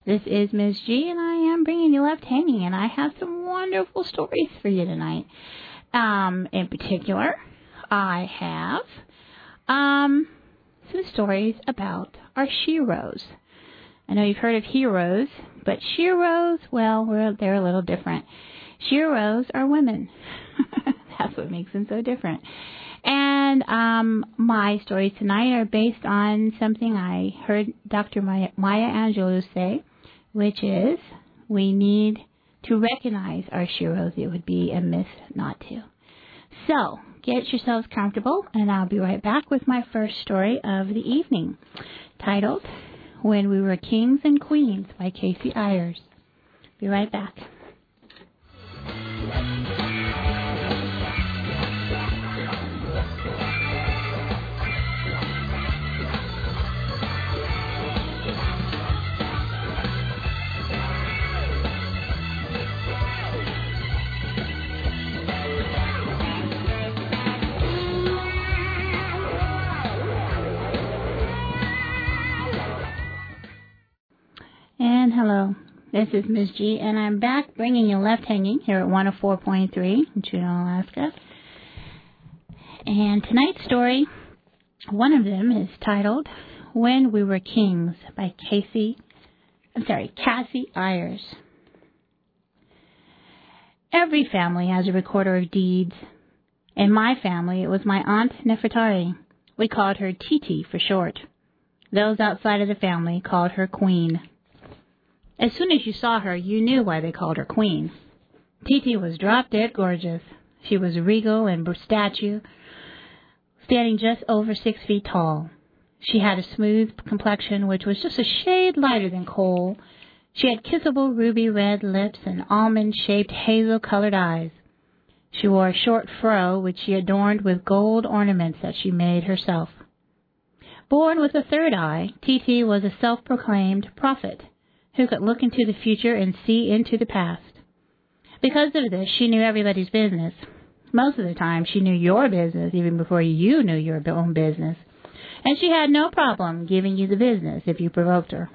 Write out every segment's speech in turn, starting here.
This is Ms. G, and I am bringing you Left Hanging, and I have some wonderful stories for you tonight. In particular, I have some stories about our sheroes. I know you've heard of heroes, but sheroes, well, they're a little different. Sheroes are women. That's what makes them so different. And my stories tonight are based on something I heard Dr. Maya Angelou say, which is we need to recognize our sheroes. It would be amiss not to. So, get yourselves comfortable, and I'll be right back with my first story of the evening, titled When We Were Kings and Queens by Casey Ayers. Be right back. And hello, this is Ms. G, and I'm back bringing you Left Hanging here at 104.3 in Juneau, Alaska. And tonight's story, one of them is titled When We Were Kings by Casey Ayers. Every family has a recorder of deeds. In my family, it was my Aunt Nefertari. We called her Titi for short. Those outside of the family called her Queen. As soon as you saw her, you knew why they called her Queen. Titi was drop-dead gorgeous. She was regal and statue, standing just over 6 feet tall. She had a smooth complexion, which was just a shade lighter than coal. She had kissable ruby red lips and almond-shaped hazel-colored eyes. She wore a short fro, which she adorned with gold ornaments that she made herself. Born with a third eye, Titi was a self-proclaimed prophet, who could look into the future and see into the past. Because of this, she knew everybody's business. Most of the time, she knew your business even before you knew your own business. And she had no problem giving you the business if you provoked her.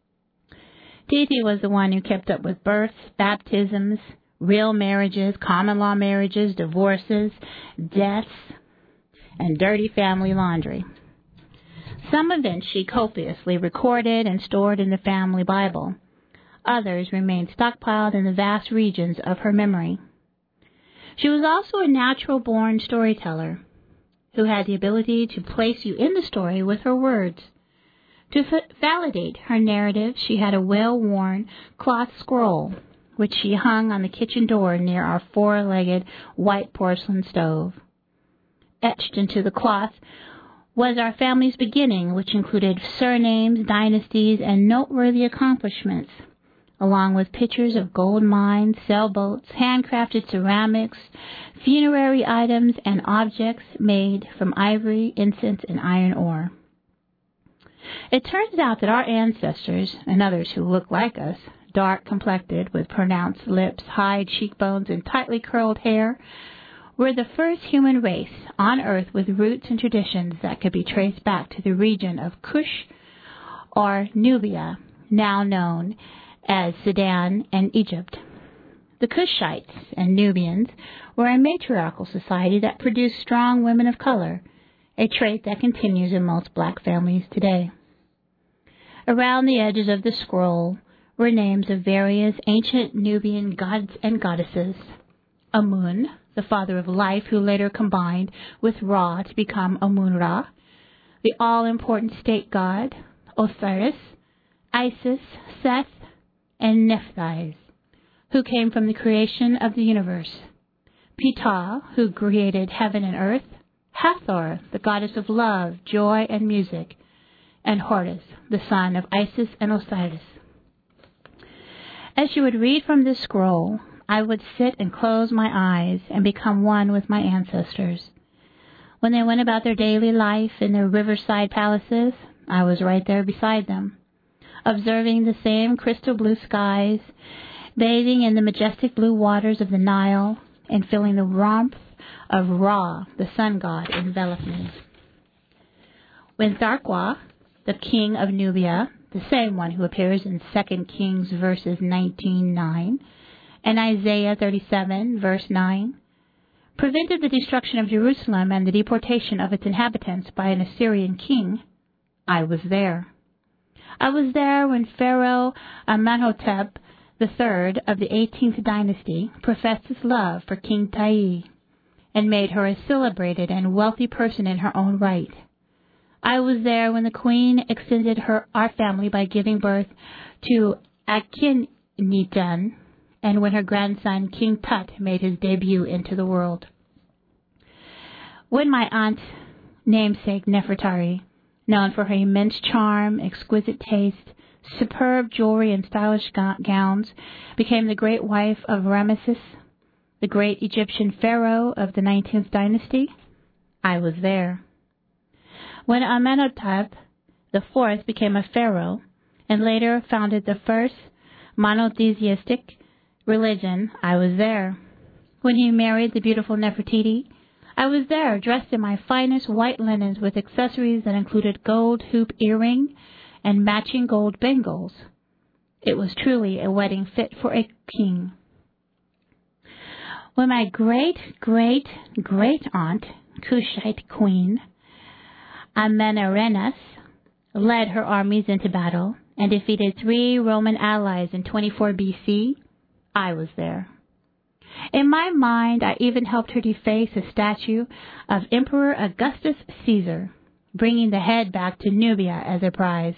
Titi was the one who kept up with births, baptisms, real marriages, common law marriages, divorces, deaths, and dirty family laundry. Some events she copiously recorded and stored in the family Bible. Others remained stockpiled in the vast regions of her memory. She was also a natural-born storyteller who had the ability to place you in the story with her words. To validate her narrative, she had a well-worn cloth scroll, which she hung on the kitchen door near our four-legged white porcelain stove. Etched into the cloth was our family's beginning, which included surnames, dynasties, and noteworthy accomplishments, along with pictures of gold mines, sailboats, handcrafted ceramics, funerary items, and objects made from ivory, incense, and iron ore. It turns out that our ancestors, and others who look like us, dark-complected with pronounced lips, high cheekbones, and tightly curled hair, were the first human race on Earth with roots and traditions that could be traced back to the region of Kush or Nubia, now known as Sudan and Egypt. The Kushites and Nubians were a matriarchal society that produced strong women of color, a trait that continues in most black families today. Around the edges of the scroll were names of various ancient Nubian gods and goddesses. Amun, the father of life, who later combined with Ra to become Amun-Ra, the all-important state god, Osiris, Isis, Seth, and Nephthys, who came from the creation of the universe, Ptah, who created heaven and earth, Hathor, the goddess of love, joy, and music, and Horus, the son of Isis and Osiris. As you would read from this scroll, I would sit and close my eyes and become one with my ancestors. When they went about their daily life in their riverside palaces, I was right there beside them, observing the same crystal blue skies, bathing in the majestic blue waters of the Nile, and feeling the warmth of Ra, the sun god, envelop me. When Tharqua, the king of Nubia, the same one who appears in 2 Kings verses 19:9 and Isaiah 37 verse 9, prevented the destruction of Jerusalem and the deportation of its inhabitants by an Assyrian king, I was there. I was there when Pharaoh Amenhotep III of the 18th dynasty professed his love for King Tai and made her a celebrated and wealthy person in her own right. I was there when the queen extended our family by giving birth to Akhenaten, and when her grandson King Tut made his debut into the world. When my aunt's namesake Nefertari, known for her immense charm, exquisite taste, superb jewelry, and stylish gowns, became the great wife of Ramesses, the great Egyptian pharaoh of the 19th dynasty, I was there. When Amenhotep IV became a pharaoh and later founded the first monotheistic religion, I was there. When he married the beautiful Nefertiti, I was there, dressed in my finest white linens with accessories that included gold hoop earring and matching gold bangles. It was truly a wedding fit for a king. When my great-great-great-aunt, Kushite queen, Amenarenas, led her armies into battle and defeated 3 Roman allies in 24 BC, I was there. In my mind, I even helped her deface a statue of Emperor Augustus Caesar, bringing the head back to Nubia as a prize.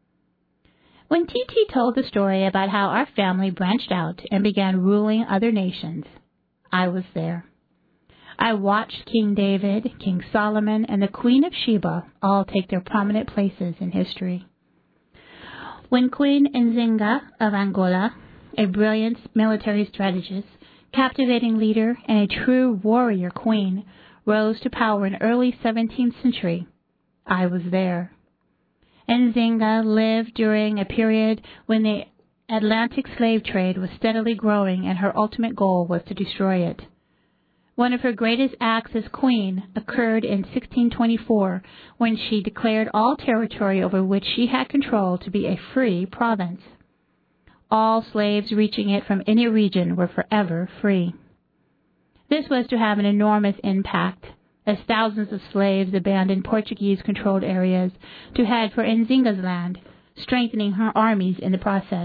When Titi told the story about how our family branched out and began ruling other nations, I was there. I watched King David, King Solomon, and the Queen of Sheba all take their prominent places in history. When Queen Nzinga of Angola, a brilliant military strategist, captivating leader, and a true warrior queen, rose to power in early 17th century, I was there. Nzinga lived during a period when the Atlantic slave trade was steadily growing and her ultimate goal was to destroy it. One of her greatest acts as queen occurred in 1624 when she declared all territory over which she had control to be a free province. All slaves reaching it from any region were forever free. This was to have an enormous impact, as thousands of slaves abandoned Portuguese-controlled areas to head for Nzinga's land, strengthening her armies in the process.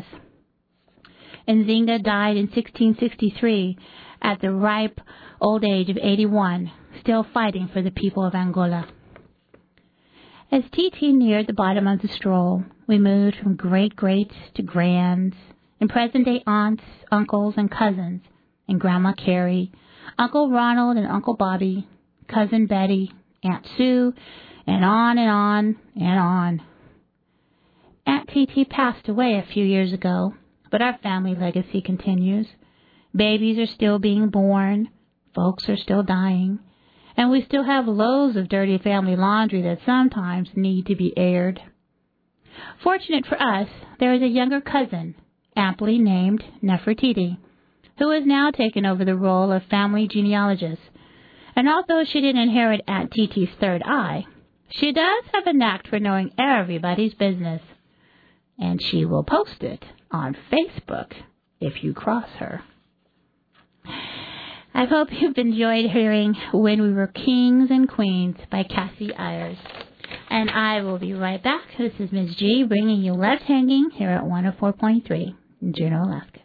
Nzinga died in 1663 at the ripe old age of 81, still fighting for the people of Angola. As Titi neared the bottom of the stroll, we moved from great-greats to grands, and present-day aunts, uncles, and cousins, and Grandma Carrie, Uncle Ronald and Uncle Bobby, Cousin Betty, Aunt Sue, and on and on and on. Aunt Titi passed away a few years ago, but our family legacy continues. Babies are still being born, folks are still dying, and we still have loads of dirty family laundry that sometimes need to be aired. Fortunate for us, there is a younger cousin, aptly named Nefertiti, who has now taken over the role of family genealogist. And although she didn't inherit Aunt Titi's third eye, she does have a knack for knowing everybody's business. And she will post it on Facebook if you cross her. I hope you've enjoyed hearing When We Were Kings and Queens by Cassie Ayers. And I will be right back. This is Ms. G bringing you Left Hanging here at 104.3 in Juneau, Alaska.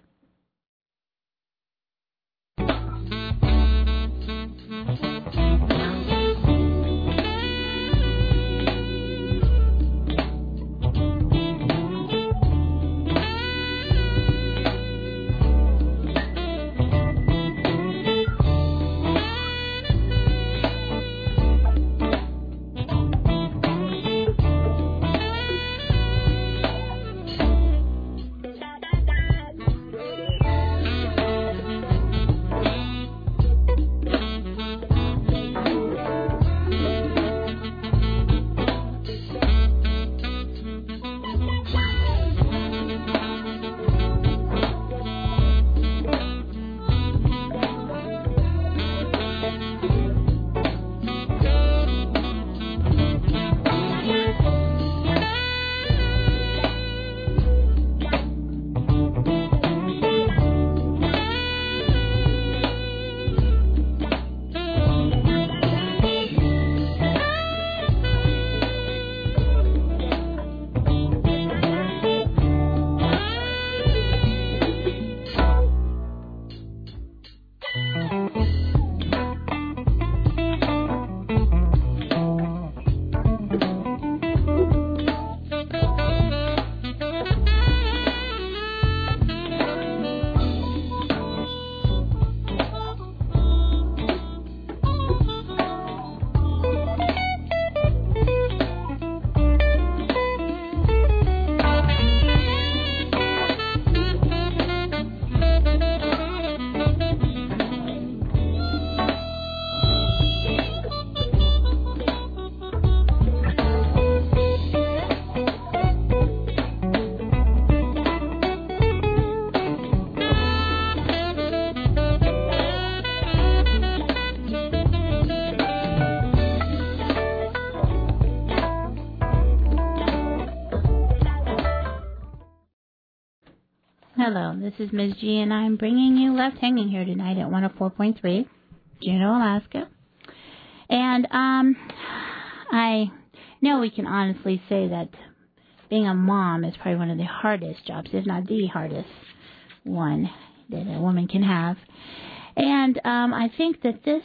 Hello, this is Ms. G, and I'm bringing you Left Hanging here tonight at 104.3, Juneau, Alaska. And I know we can honestly say that being a mom is probably one of the hardest jobs, if not the hardest one that a woman can have. And I think that this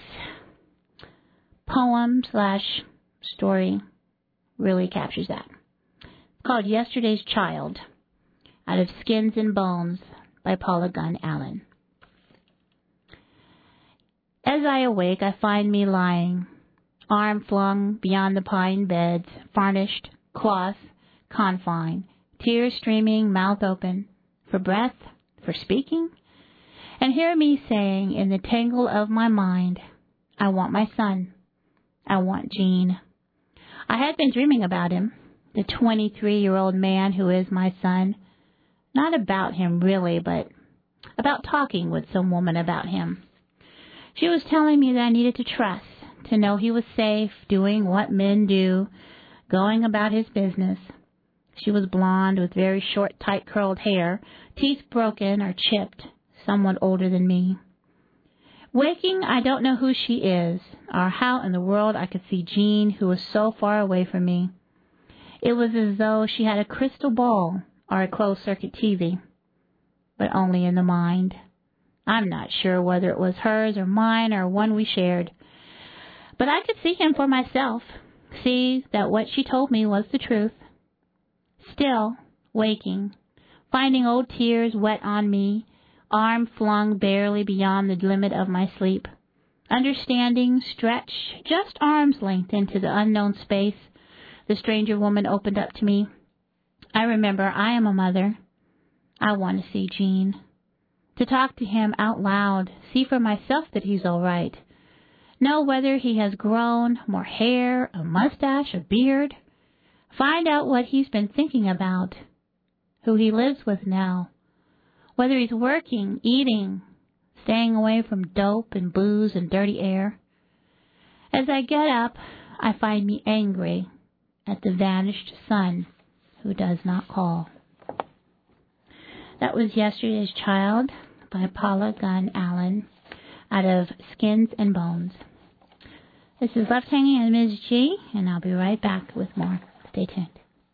poem/story really captures that. It's called Yesterday's Child, out of Skins and Bones by Paula Gunn Allen. As I awake, I find me lying, arm flung beyond the pine beds, varnished, cloth, confine, tears streaming, mouth open, for breath, for speaking, and hear me saying in the tangle of my mind, I want my son. I want Gene. I had been dreaming about him, the 23-year-old man who is my son. Not about him, really, but about talking with some woman about him. She was telling me that I needed to trust, to know he was safe, doing what men do, going about his business. She was blonde with very short, tight-curled hair, teeth broken or chipped, somewhat older than me. Waking, I don't know who she is, or how in the world I could see Jean, who was so far away from me. It was as though she had a crystal ball or a closed-circuit TV, but only in the mind. I'm not sure whether it was hers or mine or one we shared, but I could see him for myself, see that what she told me was the truth. Still, waking, finding old tears wet on me, arm flung barely beyond the limit of my sleep, understanding, stretched just arm's length into the unknown space the stranger woman opened up to me. I remember I am a mother. I want to see Gene, to talk to him out loud, see for myself that he's all right, know whether he has grown more hair, a mustache, a beard, find out what he's been thinking about, who he lives with now, whether he's working, eating, staying away from dope and booze and dirty air. As I get up, I find me angry at the vanished son who does not call. That was Yesterday's Child by Paula Gunn Allen, out of Skins and Bones. This is Left Hanging and Ms. G, and I'll be right back with more. Stay tuned.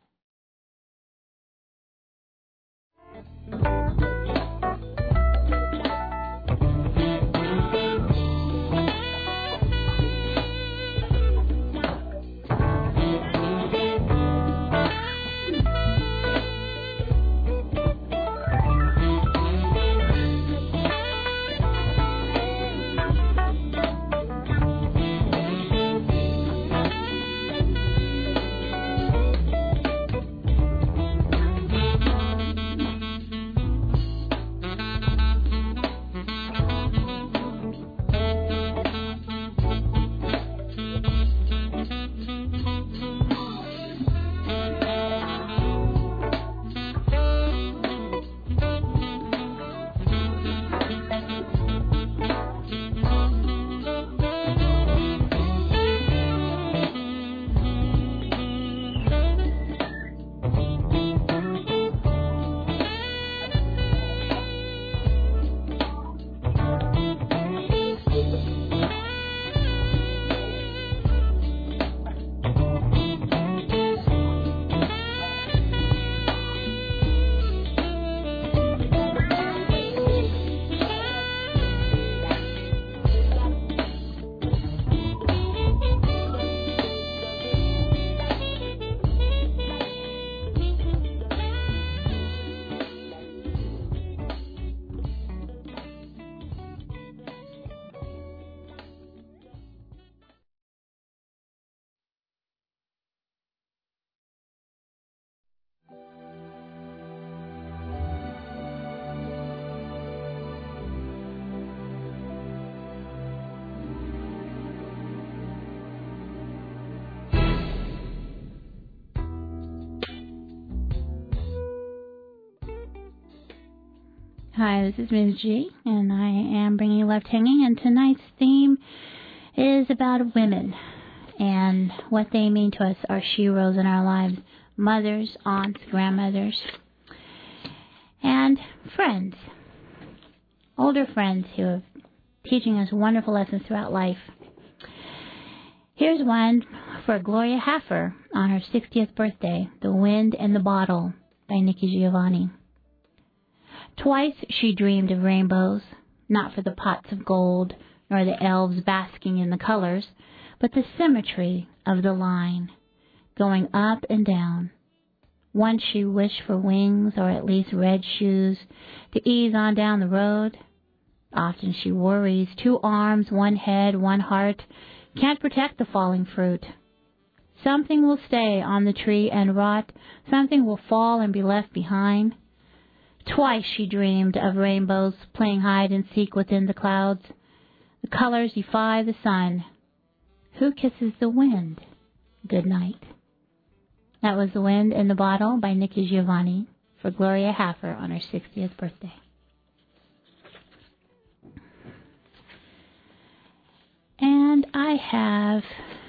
Hi, this is Ms. G, and I am bringing you Left Hanging, and tonight's theme is about women and what they mean to us, our sheroes in our lives, mothers, aunts, grandmothers. And And friends, older friends who are teaching us wonderful lessons throughout life. Here's one for Gloria Haffer on her 60th birthday, The Wind in the Bottle by Nikki Giovanni. Twice she dreamed of rainbows, not for the pots of gold, nor the elves basking in the colors, but the symmetry of the line, going up and down. Once she wished for wings, or at least red shoes, to ease on down the road. Often she worries, 2 arms, 1 head, 1 heart, can't protect the falling fruit. Something will stay on the tree and rot, something will fall and be left behind. Twice she dreamed of rainbows playing hide and seek within the clouds. The colors defy the sun. Who kisses the wind? Good night. That was The Wind in the Bottle by Nikki Giovanni for Gloria Haffer on her 60th birthday. And I have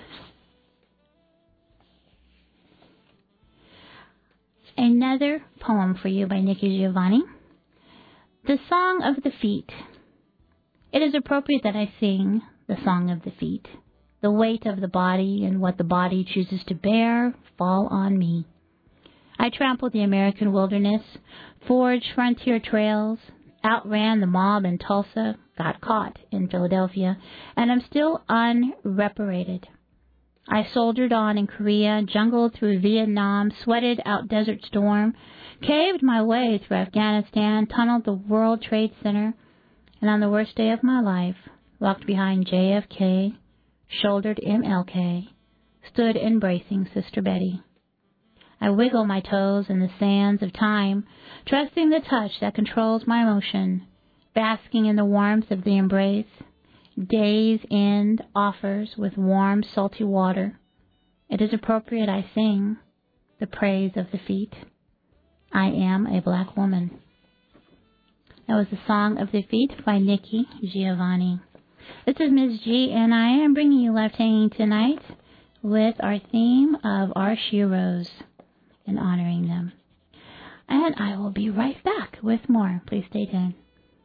another poem for you by Nikki Giovanni. The Song of the Feet. It is appropriate that I sing the Song of the Feet. The weight of the body and what the body chooses to bear fall on me. I trampled the American wilderness, forged frontier trails, outran the mob in Tulsa, got caught in Philadelphia, and am still unreparated. I soldiered on in Korea, jungled through Vietnam, sweated out Desert Storm, caved my way through Afghanistan, tunneled the World Trade Center, and on the worst day of my life, walked behind JFK, shouldered MLK, stood embracing Sister Betty. I wiggle my toes in the sands of time, trusting the touch that controls my motion, basking in the warmth of the embrace. Day's end offers with warm, salty water. It is appropriate I sing the praise of the feet. I am a black woman. That was the Song of the Feet by Nikki Giovanni. This is Ms. G, and I am bringing you Left Hanging tonight with our theme of our sheroes and honoring them. And I will be right back with more. Please stay tuned.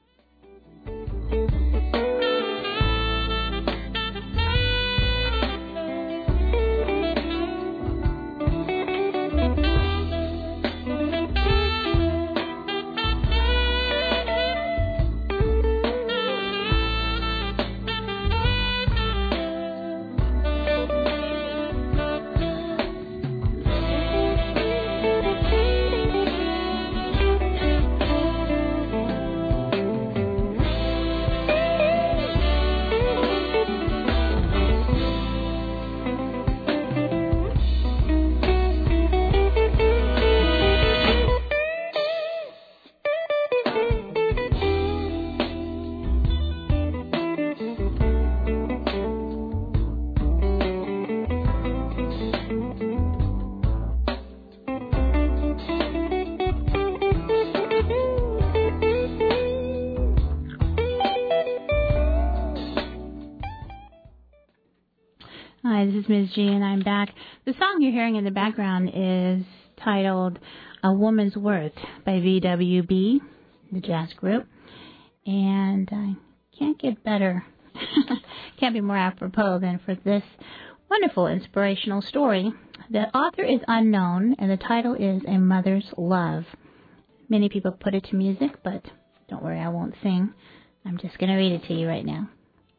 Hi, this is Ms. G, and I'm back. The song you're hearing in the background is titled A Woman's Worth by VWB, the jazz group. And I can't get better, can't be more apropos than for this wonderful inspirational story. The author is unknown, and the title is A Mother's Love. Many people put it to music, but don't worry, I won't sing. I'm just going to read it to you right now.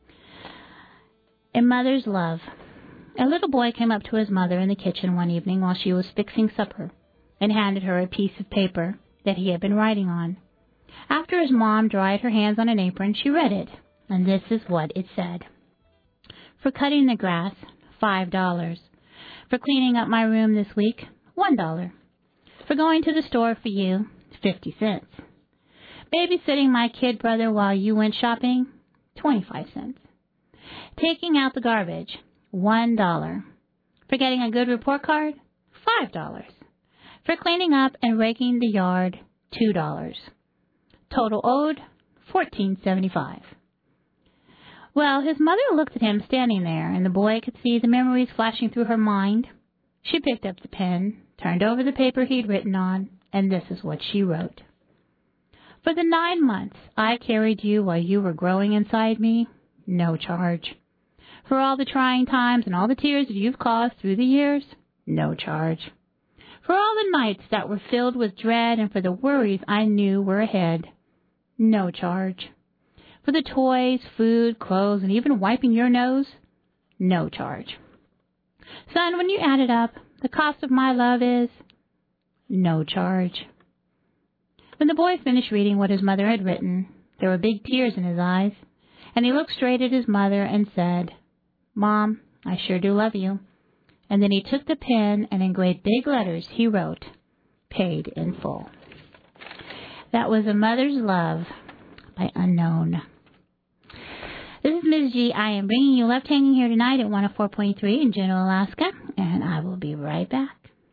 A Mother's Love. A little boy came up to his mother in the kitchen one evening while she was fixing supper and handed her a piece of paper that he had been writing on. After his mom dried her hands on an apron, she read it, and this is what it said. For cutting the grass, $5. For cleaning up my room this week, $1. For going to the store for you, 50 cents. Babysitting my kid brother while you went shopping, 25 cents. Taking out the garbage, $1. For getting a good report card, $5. For cleaning up and raking the yard, $2. Total owed, $14.75. Well, his mother looked at him standing there, and the boy could see the memories flashing through her mind. She picked up the pen, turned over the paper he'd written on, and this is what she wrote. For the 9 months I carried you while you were growing inside me, no charge. For all the trying times and all the tears that you've caused through the years, no charge. For all the nights that were filled with dread and for the worries I knew were ahead, no charge. For the toys, food, clothes, and even wiping your nose, no charge. Son, when you add it up, the cost of my love is no charge. When the boy finished reading what his mother had written, there were big tears in his eyes, and he looked straight at his mother and said, Mom, I sure do love you. And then he took the pen and in great big letters he wrote, Paid in full. That was A Mother's Love by Unknown. This is Ms. G. I am bringing you Left Hanging here tonight at 104.3 in Juneau, Alaska, and I will be right back.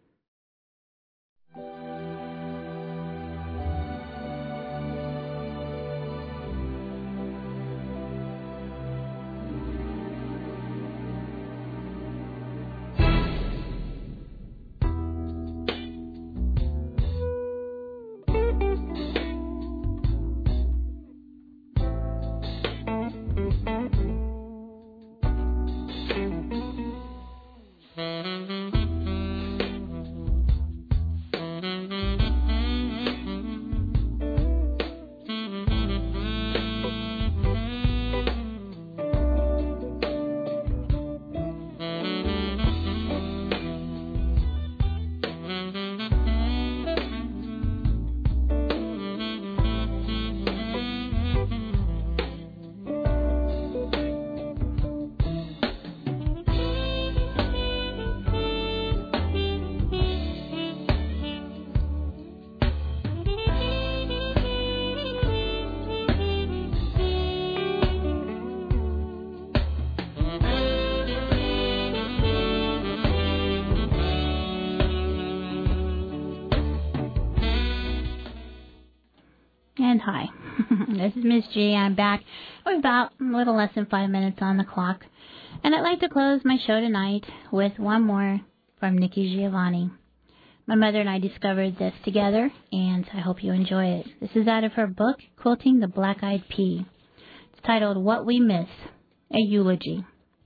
And hi, this is Miss G. I'm back with about a little less than 5 minutes on the clock. And I'd like to close my show tonight with one more from Nikki Giovanni. My mother and I discovered this together, and I hope you enjoy it. This is out of her book, Quilting the Black-Eyed Pea. It's titled What We Miss, a Eulogy.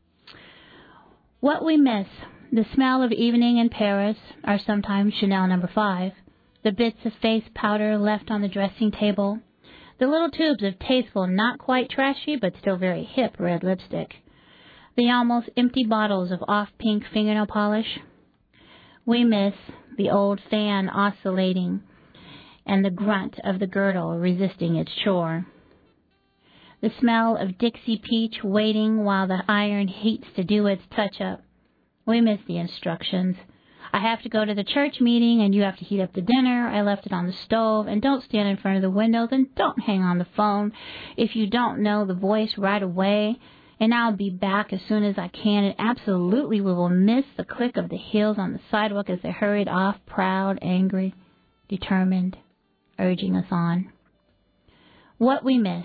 What we miss, the smell of evening in Paris, or sometimes Chanel No. 5, the bits of face powder left on the dressing table, the little tubes of tasteful, not quite trashy, but still very hip red lipstick, the almost empty bottles of off-pink fingernail polish. We miss the old fan oscillating and the grunt of the girdle resisting its chore. The smell of Dixie peach waiting while the iron heats to do its touch-up. We miss the instructions. I have to go to the church meeting, and you have to heat up the dinner. I left it on the stove, and don't stand in front of the windows, and don't hang on the phone if you don't know the voice right away. And I'll be back as soon as I can, and absolutely we will miss the click of the heels on the sidewalk as they hurried off, proud, angry, determined, urging us on. What we miss.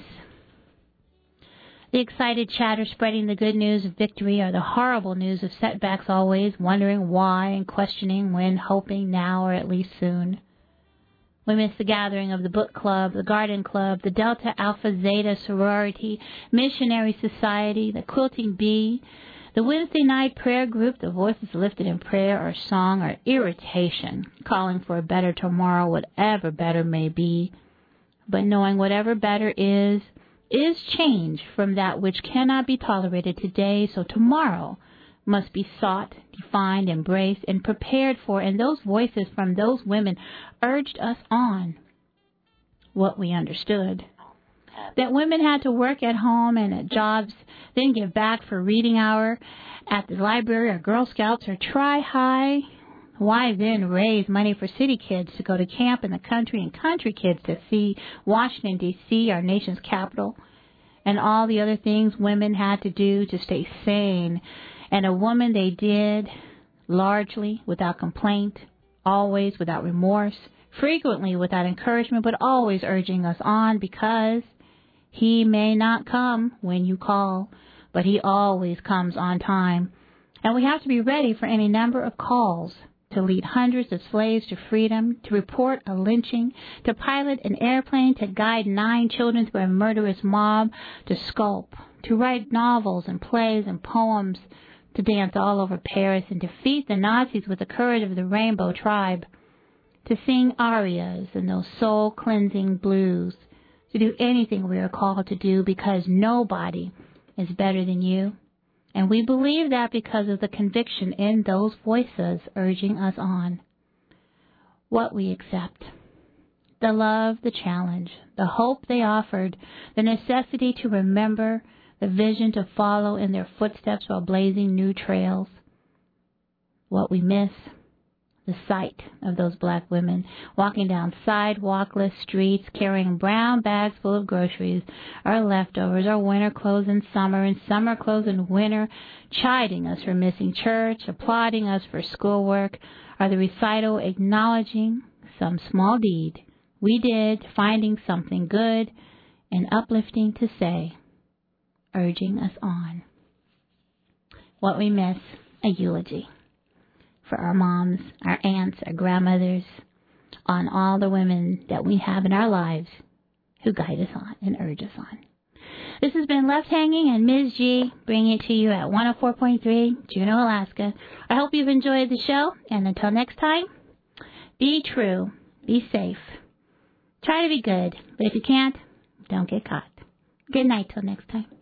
The excited chatter spreading the good news of victory or the horrible news of setbacks always, wondering why and questioning when, hoping now or at least soon. We miss the gathering of the book club, the garden club, the Delta Alpha Zeta sorority, missionary society, the quilting bee, the Wednesday night prayer group, the voices lifted in prayer or song or irritation, calling for a better tomorrow, whatever better may be. But knowing whatever better is change from that which cannot be tolerated today, so tomorrow must be sought, defined, embraced, and prepared for, and those voices from those women urged us on. What we understood. That women had to work at home and at jobs, then give back for reading hour at the library or Girl Scouts or try high. Why then raise money for city kids to go to camp in the country and country kids to see Washington, D.C., our nation's capital, and all the other things women had to do to stay sane. And a woman they did, largely without complaint, always without remorse, frequently without encouragement, but always urging us on because he may not come when you call, but he always comes on time. And we have to be ready for any number of calls to lead hundreds of slaves to freedom, to report a lynching, to pilot an airplane, to guide 9 children through a murderous mob, to sculpt, to write novels and plays and poems, to dance all over Paris and defeat the Nazis with the courage of the Rainbow Tribe, to sing arias and those soul-cleansing blues, to do anything we are called to do because nobody is better than you. And we believe that because of the conviction in those voices urging us on. What we accept. The love, the challenge, the hope they offered, the necessity to remember, the vision to follow in their footsteps while blazing new trails. What we miss. The sight of those black women walking down sidewalkless streets carrying brown bags full of groceries, our leftovers, our winter clothes in summer and summer clothes in winter, chiding us for missing church, applauding us for schoolwork, or the recital acknowledging some small deed we did, finding something good and uplifting to say, urging us on. What we miss, a eulogy. For our moms, our aunts, our grandmothers, on all the women that we have in our lives who guide us on and urge us on. This has been Left Hanging and Ms. G, bringing it to you at 104.3 Juneau, Alaska. I hope you've enjoyed the show, and until next time, be true, be safe. Try to be good, but if you can't, don't get caught. Good night till next time.